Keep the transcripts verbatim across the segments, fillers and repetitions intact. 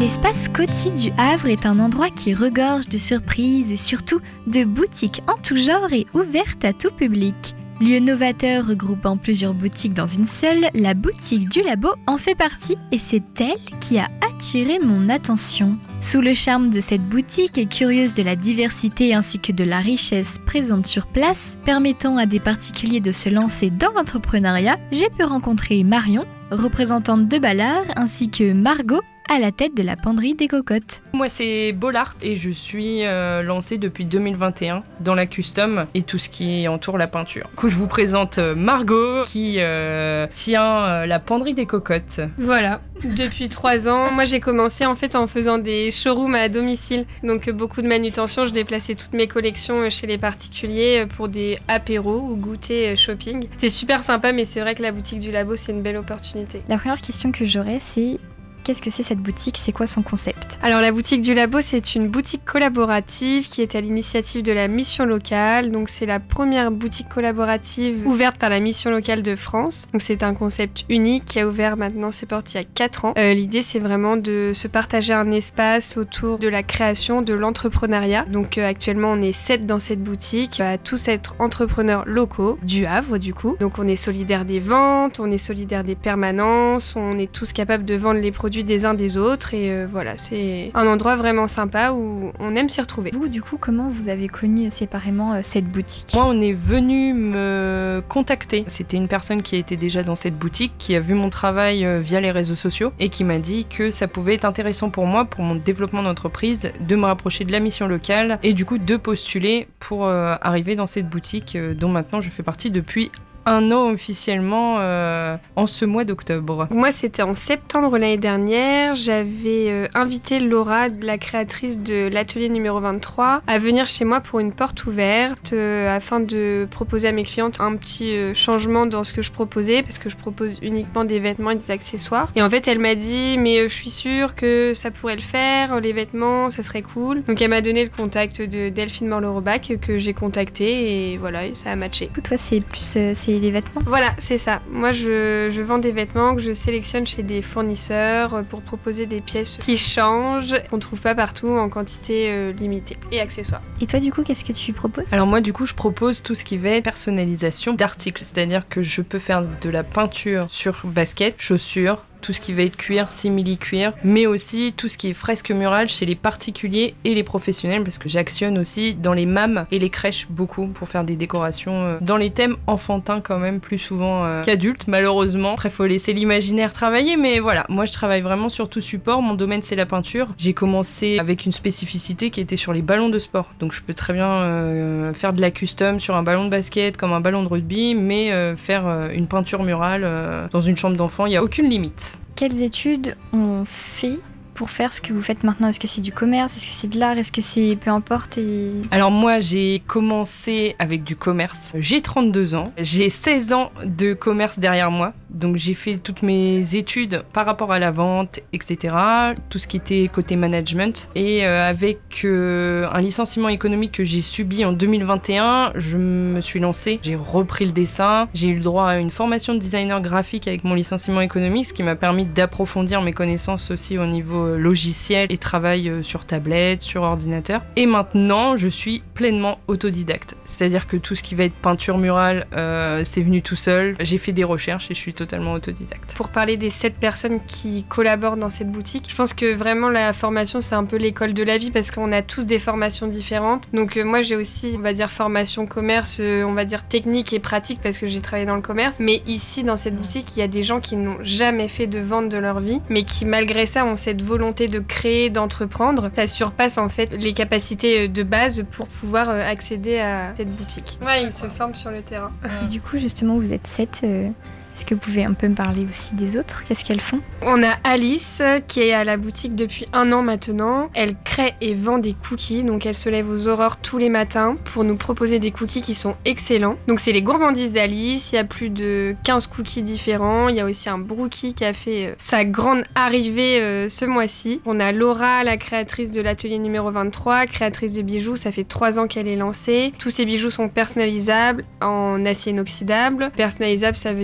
L'espace Coty du Havre est un endroit qui regorge de surprises et surtout de boutiques en tout genre et ouvertes à tout public. Lieu novateur regroupant plusieurs boutiques dans une seule, la boutique du Labo en fait partie et c'est elle qui a attiré mon attention. Sous le charme de cette boutique et curieuse de la diversité ainsi que de la richesse présente sur place, permettant à des particuliers de se lancer dans l'entrepreneuriat, j'ai pu rencontrer Marion, représentante de Ballard, ainsi que Margot, à la tête de la penderie des cocottes. Moi c'est Bollard et je suis euh, lancée depuis deux mille vingt et un dans la custom et tout ce qui entoure la peinture. Du coup je vous présente Margot qui euh, tient euh, la penderie des cocottes. Voilà, depuis trois ans. Moi j'ai commencé en fait en faisant des showrooms à domicile. Donc beaucoup de manutention, je déplaçais toutes mes collections chez les particuliers pour des apéros ou goûter shopping. C'est super sympa mais c'est vrai que la boutique du Labo c'est une belle opportunité. La première question que j'aurais c'est... Qu'est-ce que c'est cette boutique ? C'est quoi son concept ? Alors la boutique du Labo, c'est une boutique collaborative qui est à l'initiative de la mission locale. Donc c'est la première boutique collaborative ouverte par la mission locale de France. Donc c'est un concept unique qui a ouvert maintenant ses portes il y a quatre ans. Euh, l'idée c'est vraiment de se partager un espace autour de la création, de l'entrepreneuriat. Donc euh, actuellement on est sept dans cette boutique, on va tous être entrepreneurs locaux du Havre du coup. Donc on est solidaires des ventes, on est solidaires des permanences, on est tous capables de vendre les produits des uns des autres et euh, voilà, c'est un endroit vraiment sympa où on aime s'y retrouver. Vous, du coup, comment vous avez connu séparément euh, cette boutique ? Moi, on est venu me contacter. C'était une personne qui était déjà dans cette boutique, qui a vu mon travail euh, via les réseaux sociaux et qui m'a dit que ça pouvait être intéressant pour moi, pour mon développement d'entreprise, de me rapprocher de la mission locale et du coup de postuler pour euh, arriver dans cette boutique euh, dont maintenant je fais partie depuis un an officiellement euh, en ce mois d'octobre. Moi, c'était en septembre l'année dernière. J'avais euh, invité Laura, la créatrice de l'atelier numéro vingt-trois, à venir chez moi pour une porte ouverte euh, afin de proposer à mes clientes un petit euh, changement dans ce que je proposais parce que je propose uniquement des vêtements et des accessoires. Et en fait, elle m'a dit mais euh, je suis sûre que ça pourrait le faire, les vêtements, ça serait cool. Donc elle m'a donné le contact de Delphine Morle-Robach que j'ai contacté et voilà, et ça a matché. Toi, c'est plus euh, c'est les vêtements ? Voilà, c'est ça. Moi, je, je vends des vêtements que je sélectionne chez des fournisseurs pour proposer des pièces qui changent, qu'on ne trouve pas partout en quantité euh, limitée et accessoires. Et toi, du coup, qu'est-ce que tu proposes ? Alors moi, du coup, je propose tout ce qui va être personnalisation d'articles. C'est-à-dire que je peux faire de la peinture sur baskets, chaussures, tout ce qui va être cuir, simili-cuir, mais aussi tout ce qui est fresque murale chez les particuliers et les professionnels, parce que j'actionne aussi dans les M A M et les crèches beaucoup pour faire des décorations euh, dans les thèmes enfantins quand même, plus souvent euh, qu'adultes, malheureusement. Après, faut laisser l'imaginaire travailler, mais voilà, moi je travaille vraiment sur tout support, mon domaine c'est la peinture. J'ai commencé avec une spécificité qui était sur les ballons de sport, donc je peux très bien euh, faire de la custom sur un ballon de basket comme un ballon de rugby, mais euh, faire euh, une peinture murale euh, dans une chambre d'enfant, il n'y a aucune limite. Quelles études on fait pour faire ce que vous faites maintenant ? Est-ce que c'est du commerce ? Est-ce que c'est de l'art ? Est-ce que c'est peu importe et... Alors moi, j'ai commencé avec du commerce. J'ai trente-deux ans. J'ai seize ans de commerce derrière moi. Donc j'ai fait toutes mes études par rapport à la vente, et cetera. Tout ce qui était côté management. Et euh, avec euh, un licenciement économique que j'ai subi en deux mille vingt et un, je me suis lancée. J'ai repris le dessin. J'ai eu le droit à une formation de designer graphique avec mon licenciement économique, ce qui m'a permis d'approfondir mes connaissances aussi au niveau logiciel et travail sur tablette, sur ordinateur. Et maintenant, je suis pleinement autodidacte. C'est-à-dire que tout ce qui va être peinture murale, euh, c'est venu tout seul. J'ai fait des recherches et je suis totalement autodidacte. Pour parler des sept personnes qui collaborent dans cette boutique, je pense que vraiment la formation, c'est un peu l'école de la vie parce qu'on a tous des formations différentes. Donc euh, moi, j'ai aussi, on va dire, formation commerce, euh, on va dire technique et pratique parce que j'ai travaillé dans le commerce. Mais ici, dans cette boutique, il y a des gens qui n'ont jamais fait de vente de leur vie, mais qui malgré ça ont cette volonté de créer, d'entreprendre. Ça surpasse en fait les capacités de base pour pouvoir accéder à cette boutique. Ouais, ils se forment sur le terrain. Du coup, justement, vous êtes sept. Euh... Est-ce que vous pouvez un peu me parler aussi des autres ? Qu'est-ce qu'elles font ? On a Alice qui est à la boutique depuis un an maintenant. Elle crée et vend des cookies, donc elle se lève aux aurores tous les matins pour nous proposer des cookies qui sont excellents. Donc c'est les gourmandises d'Alice, il y a plus de quinze cookies différents. Il y a aussi un brookie qui a fait sa grande arrivée euh, ce mois-ci. On a Laura, la créatrice de l'atelier numéro vingt-trois, créatrice de bijoux, ça fait trois ans qu'elle est lancée. Tous ces bijoux sont personnalisables en acier inoxydable. Personnalisable, ça veut dire que si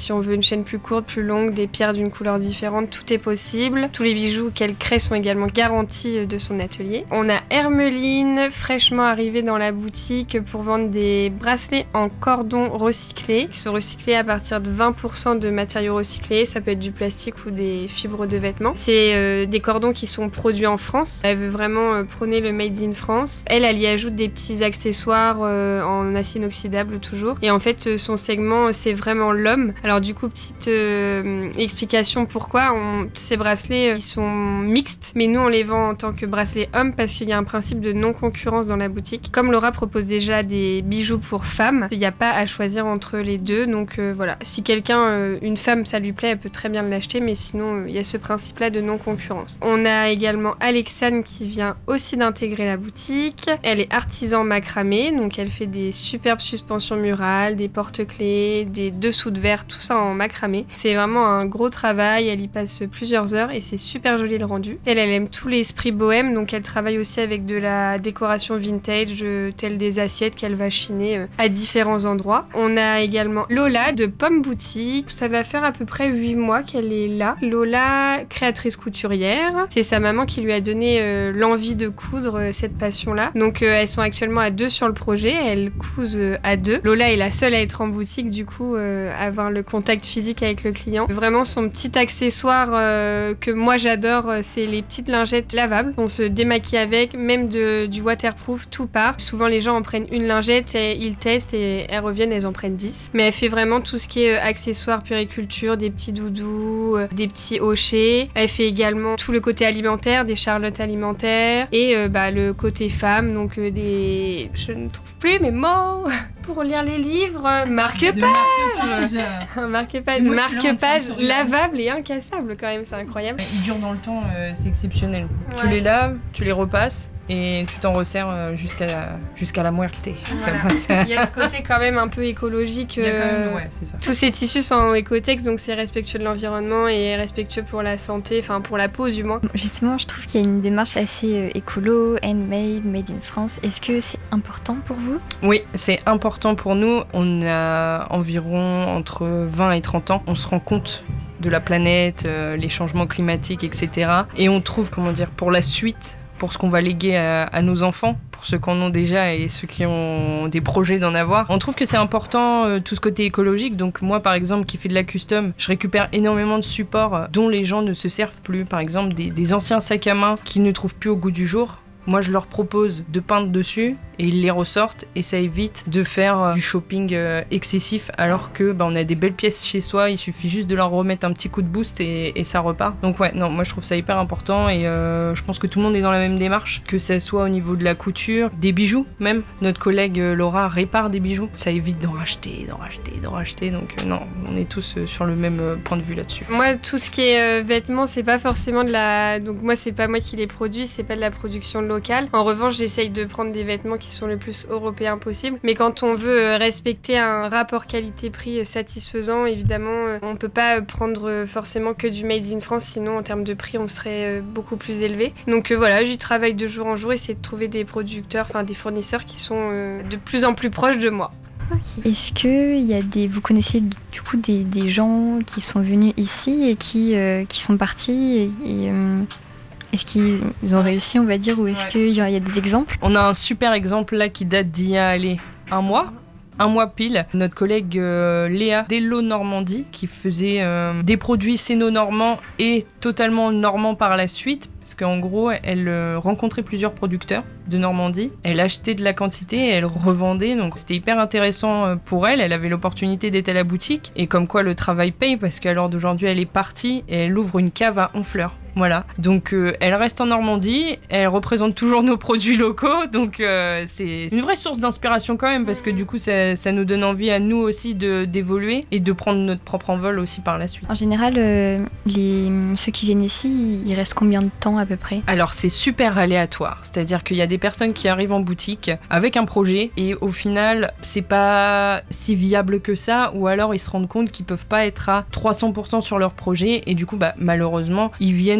si on veut une chaîne plus courte, plus longue, des pierres d'une couleur différente, tout est possible. Tous les bijoux qu'elle crée sont également garantis de son atelier. On a Hermeline, fraîchement arrivée dans la boutique pour vendre des bracelets en cordon recyclés, qui sont recyclés à partir de vingt pour cent de matériaux recyclés. Ça peut être du plastique ou des fibres de vêtements. C'est euh, des cordons qui sont produits en France. Elle veut vraiment euh, prôner le made in France. Elle, elle y ajoute des petits accessoires euh, en acier inoxydable toujours. Et en fait, son segment, c'est vraiment l'homme. Alors du coup, petite euh, explication pourquoi. On, ces bracelets, euh, ils sont mixtes, mais nous, on les vend en tant que bracelets hommes parce qu'il y a un principe de non-concurrence dans la boutique. Comme Laura propose déjà des bijoux pour femmes, il n'y a pas à choisir entre les deux. Donc euh, voilà, si quelqu'un, euh, une femme, ça lui plaît, elle peut très bien l'acheter, mais sinon, il euh, y a ce principe-là de non-concurrence. On a également Alexane qui vient aussi d'intégrer la boutique. Elle est artisan macramé, donc elle fait des superbes suspensions murales, des porte-clés, des dessous de verre, tout ça en macramé. C'est vraiment un gros travail, elle y passe plusieurs heures et c'est super joli le rendu. Elle, elle aime tout l'esprit bohème, donc elle travaille aussi avec de la décoration vintage, euh, telle des assiettes qu'elle va chiner euh, à différents endroits. On a également Lola de Pomme Boutique. Ça va faire à peu près huit mois qu'elle est là. Lola, créatrice couturière. C'est sa maman qui lui a donné euh, l'envie de coudre, euh, cette passion-là. Donc euh, elles sont actuellement à deux sur le projet. Elles cousent euh, à deux. Lola est la seule à être en boutique, du coup, euh, avoir le contact physique avec le client. Vraiment, son petit accessoire euh, que moi j'adore, euh, c'est les petites lingettes lavables. On se démaquille avec, même de, du waterproof, tout part. Souvent, les gens en prennent une lingette et ils testent et elles reviennent, elles en prennent dix. Mais elle fait vraiment tout ce qui est euh, accessoires, puériculture, des petits doudous, euh, des petits hochets. Elle fait également tout le côté alimentaire, des charlottes alimentaires et euh, bah, le côté femme, donc euh, des... Je ne trouve plus mes mots pour lire les livres. Marque-page Marque-page, marque-page lavable et incassable quand même, c'est incroyable. Il dure dans le temps, euh, c'est exceptionnel. Ouais. Tu les laves, tu les repasses et tu t'en resserres jusqu'à jusqu'à la muerte. Voilà. Il y a ce côté quand même un peu écologique. Il y a quand même, euh, ouais, c'est ça. Tous ces tissus sont en écotex, donc c'est respectueux de l'environnement et respectueux pour la santé, enfin pour la peau du moins. Justement, je trouve qu'il y a une démarche assez euh, écolo, handmade, made in France. Est-ce que c'est important pour vous ? Oui, c'est important pour nous. On a environ entre vingt et trente ans. On se rend compte de la planète, euh, les changements climatiques, et cetera. Et on trouve, comment dire, pour la suite, pour ce qu'on va léguer à, à nos enfants, pour ceux qui en ont déjà et ceux qui ont des projets d'en avoir. On trouve que c'est important, euh, tout ce côté écologique. Donc moi, par exemple, qui fais de la custom, je récupère énormément de supports dont les gens ne se servent plus. Par exemple, des, des anciens sacs à main qu'ils ne trouvent plus au goût du jour. Moi, je leur propose de peindre dessus et ils les ressortent et ça évite de faire euh, du shopping euh, excessif alors que bah, on a des belles pièces chez soi, il suffit juste de leur remettre un petit coup de boost et, et ça repart. Donc ouais, non, moi je trouve ça hyper important et euh, je pense que tout le monde est dans la même démarche, que ça soit au niveau de la couture, des bijoux même. Notre collègue euh, Laura répare des bijoux, ça évite d'en racheter, d'en racheter, d'en racheter. Donc euh, non, on est tous euh, sur le même euh, point de vue là-dessus. Moi, tout ce qui est euh, vêtements, c'est pas forcément de la... Donc moi, c'est pas moi qui les produis, c'est pas de la production locale. En revanche, j'essaye de prendre des vêtements qui sont le plus européens possible. Mais quand on veut euh, respecter un rapport qualité-prix euh, satisfaisant, évidemment, euh, on peut pas prendre euh, forcément que du made in France, sinon en termes de prix, on serait euh, beaucoup plus élevé. Donc euh, voilà, j'y travaille de jour en jour, essayer de trouver des producteurs, enfin des fournisseurs qui sont euh, de plus en plus proches de moi. Okay. Est-ce que y a des, vous connaissez du coup des, des gens qui sont venus ici et qui, euh, qui sont partis et, et euh, est-ce qu'ils ont réussi, on va dire, ou est-ce ouais. qu'il y, y a des exemples ? On a un super exemple là qui date d'il y a allez, un mois. Un mois pile, notre collègue euh, Léa d'Hello Normandie qui faisait euh, des produits séno-normands et totalement normands par la suite, parce qu'en gros, elle euh, rencontrait plusieurs producteurs de Normandie, elle achetait de la quantité et elle revendait, donc c'était hyper intéressant pour elle, elle avait l'opportunité d'être à la boutique, et comme quoi le travail paye, parce qu'à l'heure d'aujourd'hui, elle est partie et elle ouvre une cave à Honfleur. Voilà, donc euh, elle reste en Normandie, elle représente toujours nos produits locaux, donc euh, c'est une vraie source d'inspiration quand même, parce que du coup ça, ça nous donne envie à nous aussi de, d'évoluer et de prendre notre propre envol aussi par la suite. En général, euh, les, ceux qui viennent ici, ils restent combien de temps à peu près ? Alors c'est super aléatoire, c'est-à-dire qu'il y a des personnes qui arrivent en boutique avec un projet et au final c'est pas si viable que ça, ou alors ils se rendent compte qu'ils peuvent pas être à trois cents pour cent sur leur projet et du coup bah, malheureusement ils viennent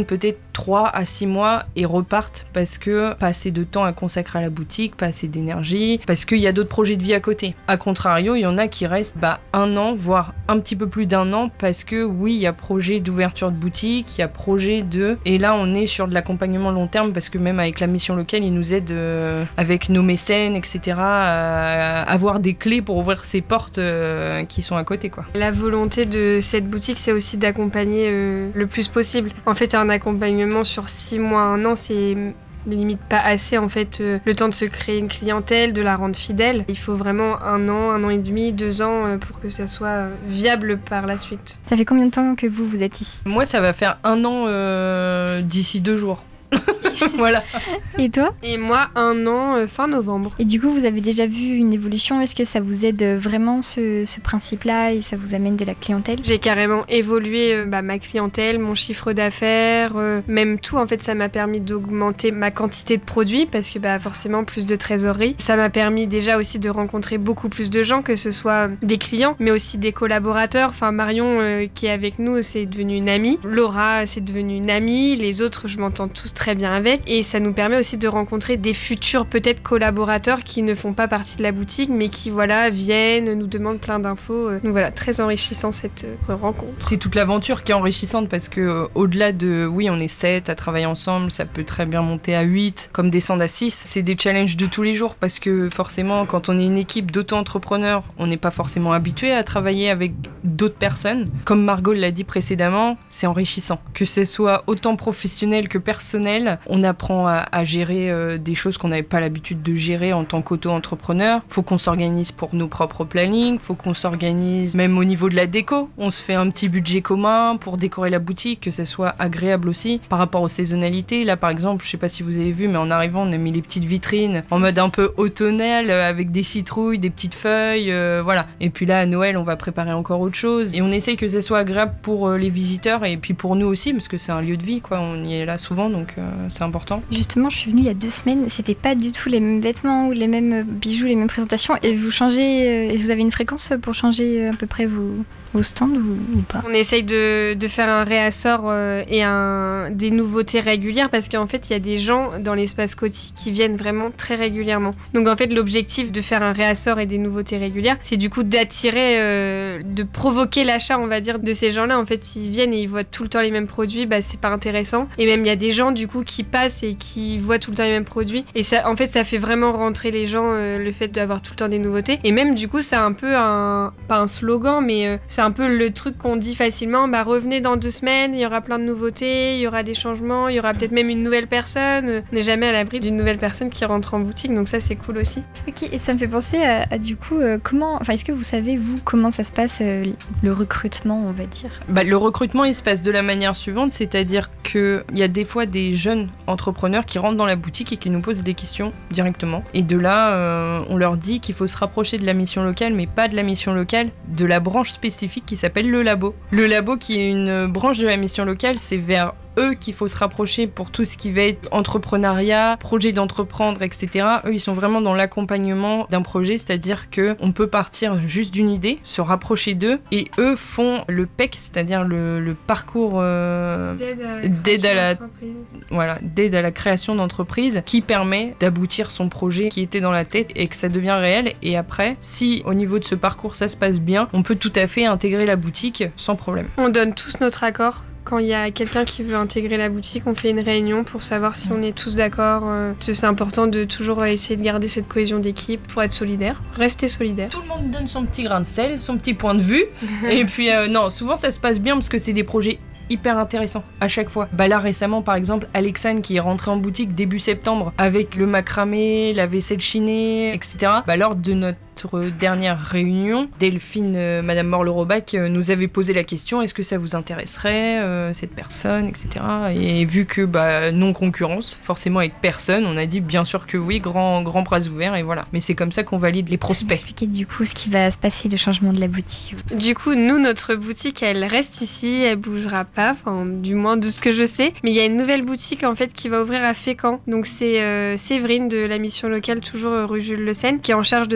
peut-être trois à six mois et repartent parce que pas assez de temps à consacrer à la boutique, pas assez d'énergie, parce qu'il y a d'autres projets de vie à côté. A contrario, il y en a qui restent bah, un an, voire un petit peu plus d'un an, parce que oui, il y a projet d'ouverture de boutique, il y a projet de... Et là, on est sur de l'accompagnement long terme, parce que même avec la mission locale, ils nous aident euh, avec nos mécènes, et cetera, à avoir des clés pour ouvrir ces portes euh, qui sont à côté, quoi. La volonté de cette boutique, c'est aussi d'accompagner euh, le plus possible. En fait, un accompagnement sur six mois, un an, c'est limite pas assez, en fait, euh, le temps de se créer une clientèle, de la rendre fidèle. Il faut vraiment un an, un an et demi, deux ans euh, pour que ça soit euh, viable par la suite. Ça fait combien de temps que vous, vous êtes ici ? Moi, ça va faire un an euh, d'ici deux jours. Voilà. Et toi ? Et moi, un an euh, fin novembre. Et du coup, vous avez déjà vu une évolution ? Est-ce que ça vous aide vraiment ce, ce principe-là et ça vous amène de la clientèle ? J'ai carrément évolué euh, bah, ma clientèle, mon chiffre d'affaires, euh, même tout. En fait, ça m'a permis d'augmenter ma quantité de produits parce que bah, forcément, plus de trésorerie. Ça m'a permis déjà aussi de rencontrer beaucoup plus de gens, que ce soit des clients, mais aussi des collaborateurs. Enfin, Marion, euh, qui est avec nous, c'est devenue une amie. Laura, c'est devenue une amie. Les autres, je m'entends tous très bien avec. Et ça nous permet aussi de rencontrer des futurs peut-être collaborateurs qui ne font pas partie de la boutique, mais qui voilà viennent, nous demandent plein d'infos. Donc voilà, très enrichissant cette euh, rencontre. C'est toute l'aventure qui est enrichissante parce que euh, au-delà de, oui, on est sept à travailler ensemble, ça peut très bien monter à huit, comme descendre à six. C'est des challenges de tous les jours parce que forcément, quand on est une équipe d'auto-entrepreneurs, on n'est pas forcément habitué à travailler avec d'autres personnes. Comme Margot l'a dit précédemment, c'est enrichissant. Que ce soit autant professionnel que personnel, on apprend à, à gérer euh, des choses qu'on n'avait pas l'habitude de gérer en tant qu'auto-entrepreneur. Faut qu'on s'organise pour nos propres plannings, faut qu'on s'organise même au niveau de la déco. On se fait un petit budget commun pour décorer la boutique, que ça soit agréable aussi par rapport aux saisonnalités. Là, par exemple, je sais pas si vous avez vu, mais en arrivant, on a mis les petites vitrines en mode un peu automnal euh, avec des citrouilles, des petites feuilles, euh, voilà. Et puis là, à Noël, on va préparer encore autre chose. Et on essaye que ça soit agréable pour euh, les visiteurs et puis pour nous aussi, parce que c'est un lieu de vie, quoi. On y est là souvent, donc euh, c'est important. Justement, je suis venue il y a deux semaines, c'était pas du tout les mêmes vêtements ou les mêmes bijoux, les mêmes présentations. Et vous changez, et vous avez une fréquence pour changer à peu près vos, vos stands ou, ou pas ? On essaye de, de faire un réassort euh, et un, des nouveautés régulières parce qu'en fait, il y a des gens dans l'espace Coty qui viennent vraiment très régulièrement. Donc en fait, l'objectif de faire un réassort et des nouveautés régulières, c'est du coup d'attirer, euh, de provoquer l'achat, on va dire, de ces gens-là. En fait, s'ils viennent et ils voient tout le temps les mêmes produits, bah, c'est pas intéressant. Et même, il y a des gens du coup qui passent et qui voient tout le temps les mêmes produits. Et ça, en fait, ça fait vraiment rentrer les gens, euh, le fait d'avoir tout le temps des nouveautés. Et même, du coup, c'est un peu un, pas un slogan, mais euh, c'est un peu le truc qu'on dit facilement, bah revenez dans deux semaines, il y aura plein de nouveautés, il y aura des changements, il y aura peut-être même une nouvelle personne. On n'est jamais à l'abri d'une nouvelle personne qui rentre en boutique, donc ça, c'est cool aussi. Ok, et ça me fait penser à, à du coup, euh, comment, enfin, est-ce que vous savez, vous, comment ça se passe, euh, le recrutement, on va dire ? Bah, le recrutement, il se passe de la manière suivante, c'est-à-dire qu'il y a des fois des jeunes entrepreneurs qui rentrent dans la boutique et qui nous posent des questions directement. Et de là, euh, on leur dit qu'il faut se rapprocher de la mission locale, mais pas de la mission locale, de la branche spécifique qui s'appelle le labo. Le labo, qui est une branche de la mission locale, c'est vers eux qu'il faut se rapprocher pour tout ce qui va être entrepreneuriat, projet d'entreprendre, et cetera. Eux, ils sont vraiment dans l'accompagnement d'un projet, c'est-à-dire qu'on peut partir juste d'une idée, se rapprocher d'eux, et eux font le P E C, c'est-à-dire le, le parcours euh, d'aide à la, voilà, d'aide à la création d'entreprise, qui permet d'aboutir son projet qui était dans la tête et que ça devient réel. Et après, si au niveau de ce parcours ça se passe bien, on peut tout à fait intégrer la boutique sans problème. On donne tous notre accord. Quand il y a quelqu'un qui veut intégrer la boutique, on fait une réunion pour savoir si on est tous d'accord. C'est important de toujours essayer de garder cette cohésion d'équipe pour être solidaire. Rester solidaire. Tout le monde donne son petit grain de sel, son petit point de vue. Et puis, euh, non, souvent ça se passe bien parce que c'est des projets hyper intéressant à chaque fois. Bah là récemment par exemple Alexane qui est rentrée en boutique début septembre avec le macramé, la vaisselle chinée, et cetera. Bah lors de notre dernière réunion, Delphine, euh, Madame Morle-Robac euh, nous avait posé la question, est-ce que ça vous intéresserait euh, cette personne, et cetera. Et vu que bah non concurrence, forcément avec personne, on a dit bien sûr que oui, grand grand bras ouverts et voilà. Mais c'est comme ça qu'on valide les prospects. Expliquez du coup ce qui va se passer, le changement de la boutique. Du coup, nous notre boutique, elle reste ici, elle bougera pas. Enfin, du moins de ce que je sais. Mais il y a une nouvelle boutique en fait qui va ouvrir à Fécamp. Donc c'est euh, Séverine de la mission locale, toujours euh, rue Jules Le Seine, qui est en charge de ce projet-là.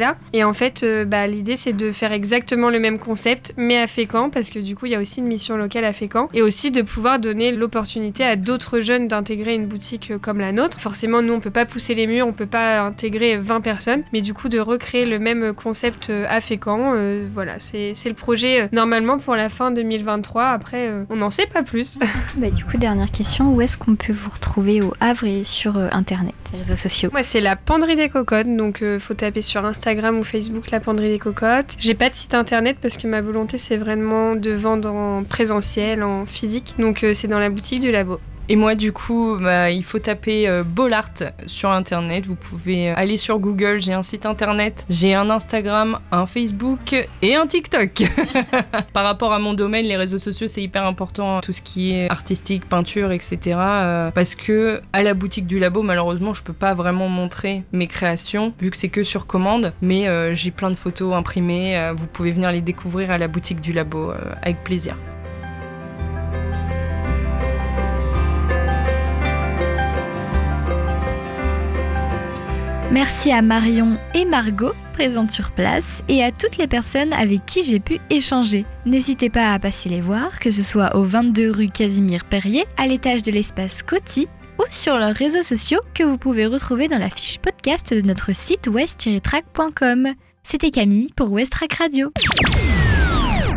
projet-là. Et en fait, euh, bah, l'idée, c'est de faire exactement le même concept, mais à Fécamp, parce que du coup, il y a aussi une mission locale à Fécamp. Et aussi de pouvoir donner l'opportunité à d'autres jeunes d'intégrer une boutique comme la nôtre. Forcément, nous, on peut pas pousser les murs, on peut pas intégrer vingt personnes, mais du coup, de recréer le même concept à Fécamp, euh, voilà, c'est, c'est le projet euh, normalement pour la fin deux mille vingt-trois. Après, euh, on n'en sait pas plus. Bah, du coup, dernière question, où est-ce qu'on peut vous retrouver au Havre et sur euh, Internet, les réseaux sociaux? Moi, c'est la Penderie des Cocottes, donc euh, faut taper sur Instagram ou Facebook la Penderie des Cocottes. J'ai pas de site internet parce que ma volonté, c'est vraiment de vendre en présentiel, en physique, donc euh, c'est dans la boutique du labo. Et moi, du coup, bah, il faut taper euh, Bollard sur Internet. Vous pouvez aller sur Google. J'ai un site Internet, j'ai un Instagram, un Facebook et un TikTok. Par rapport à mon domaine, les réseaux sociaux, c'est hyper important. Tout ce qui est artistique, peinture, et cetera. Euh, parce que à la boutique du labo, malheureusement, je peux pas vraiment montrer mes créations vu que c'est que sur commande. Mais euh, j'ai plein de photos imprimées. Euh, vous pouvez venir les découvrir à la boutique du labo euh, avec plaisir. Merci à Marion et Margot, présentes sur place, et à toutes les personnes avec qui j'ai pu échanger. N'hésitez pas à passer les voir, que ce soit au vingt-deux rue Casimir-Perrier, à l'étage de l'espace Coty, ou sur leurs réseaux sociaux que vous pouvez retrouver dans la fiche podcast de notre site west tiret track point com. C'était Camille pour West Track Radio.